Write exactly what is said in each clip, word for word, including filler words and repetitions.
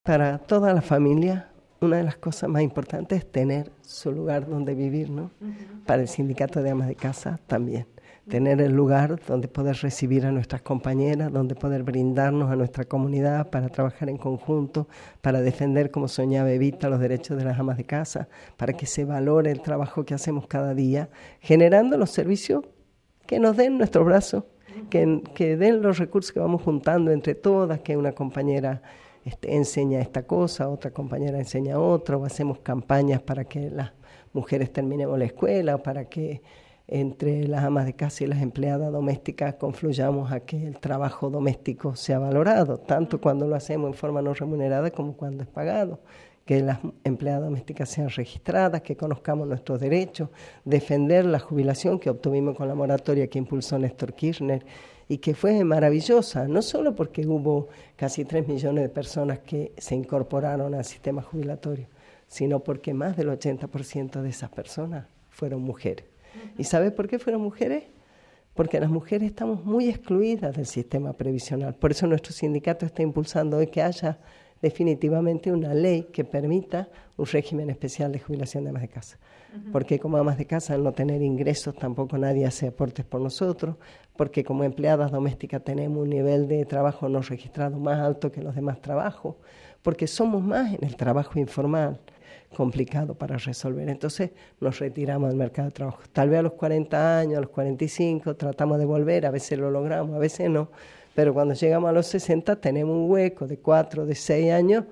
Para toda la familia, una de las cosas más importantes es tener su lugar donde vivir, ¿no? Uh-huh. Para el sindicato de amas de casa también. Uh-huh. Tener el lugar donde poder recibir a nuestras compañeras, donde poder brindarnos a nuestra comunidad para trabajar en conjunto, para defender, como soñaba Evita, los derechos de las amas de casa, para que se valore el trabajo que hacemos cada día, generando los servicios que nos den nuestros brazos, uh-huh. que, que den los recursos que vamos juntando entre todas, que una compañera Este, enseña esta cosa, otra compañera enseña otra, o hacemos campañas para que las mujeres terminemos la escuela, o para que entre las amas de casa y las empleadas domésticas confluyamos a que el trabajo doméstico sea valorado, tanto cuando lo hacemos en forma no remunerada como cuando es pagado, que las empleadas domésticas sean registradas, que conozcamos nuestros derechos, defender la jubilación que obtuvimos con la moratoria que impulsó Néstor Kirchner, y que fue maravillosa, no solo porque hubo casi tres millones de personas que se incorporaron al sistema jubilatorio, sino porque más del ochenta por ciento de esas personas fueron mujeres. ¿Y sabes por qué fueron mujeres? Porque las mujeres estamos muy excluidas del sistema previsional. Por eso nuestro sindicato está impulsando hoy que haya definitivamente una ley que permita un régimen especial de jubilación de amas de casa. Uh-huh. Porque como amas de casa, al no tener ingresos, tampoco nadie hace aportes por nosotros, porque como empleadas domésticas tenemos un nivel de trabajo no registrado más alto que los demás trabajos, porque somos más en el trabajo informal, complicado para resolver. Entonces nos retiramos del mercado de trabajo. Tal vez a los cuarenta años, a los cuarenta y cinco, tratamos de volver, a veces lo logramos, a veces no, pero cuando llegamos a los sesenta tenemos un hueco de cuatro, de seis años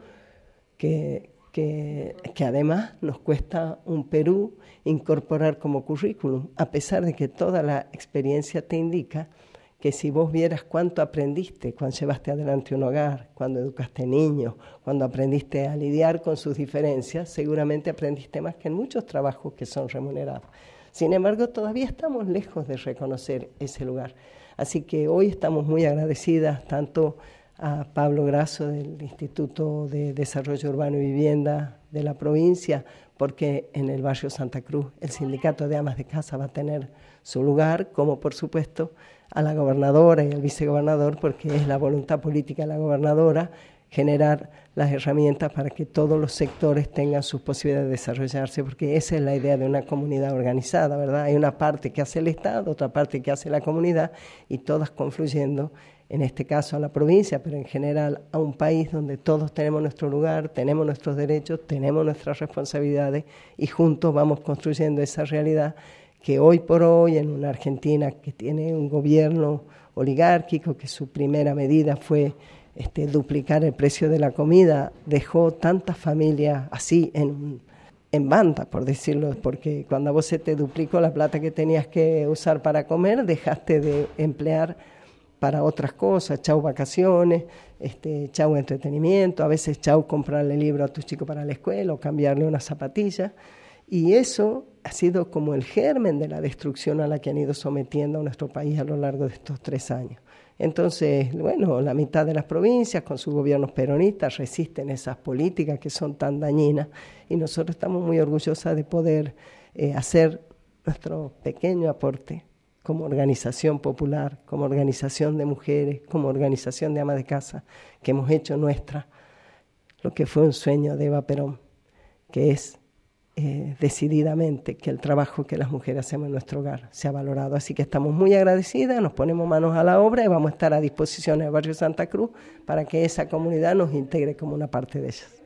que, que, que además nos cuesta un Perú incorporar como currículum, a pesar de que toda la experiencia te indica que si vos vieras cuánto aprendiste cuando llevaste adelante un hogar, cuando educaste niños, cuando aprendiste a lidiar con sus diferencias, seguramente aprendiste más que en muchos trabajos que son remunerados. Sin embargo, todavía estamos lejos de reconocer ese lugar. Así que hoy estamos muy agradecidas tanto a Pablo Grasso del Instituto de Desarrollo Urbano y Vivienda de la provincia, porque en el barrio Santa Cruz el sindicato de amas de casa va a tener su lugar, como por supuesto a la gobernadora y al vicegobernador, porque es la voluntad política de la gobernadora generar las herramientas para que todos los sectores tengan sus posibilidades de desarrollarse, porque esa es la idea de una comunidad organizada, ¿verdad? Hay una parte que hace el Estado, otra parte que hace la comunidad, y todas confluyendo, en este caso a la provincia, pero en general a un país donde todos tenemos nuestro lugar, tenemos nuestros derechos, tenemos nuestras responsabilidades, y juntos vamos construyendo esa realidad que hoy por hoy en una Argentina que tiene un gobierno oligárquico, que su primera medida fue este, duplicar el precio de la comida, dejó tantas familias así en, en banda, por decirlo, porque cuando a vos se te duplicó la plata que tenías que usar para comer, dejaste de emplear para otras cosas, chau vacaciones, este, chau entretenimiento, a veces chau comprarle libro a tus chicos para la escuela o cambiarle una zapatilla. Y eso ha sido como el germen de la destrucción a la que han ido sometiendo a nuestro país a lo largo de estos tres años. Entonces, bueno, la mitad de las provincias con sus gobiernos peronistas resisten esas políticas que son tan dañinas, y nosotros estamos muy orgullosas de poder eh, hacer nuestro pequeño aporte como organización popular, como organización de mujeres, como organización de amas de casa, que hemos hecho nuestra, lo que fue un sueño de Eva Perón, que es Eh, decididamente que el trabajo que las mujeres hacemos en nuestro hogar sea valorado. Así que estamos muy agradecidas, nos ponemos manos a la obra y vamos a estar a disposición del barrio Santa Cruz para que esa comunidad nos integre como una parte de ellas.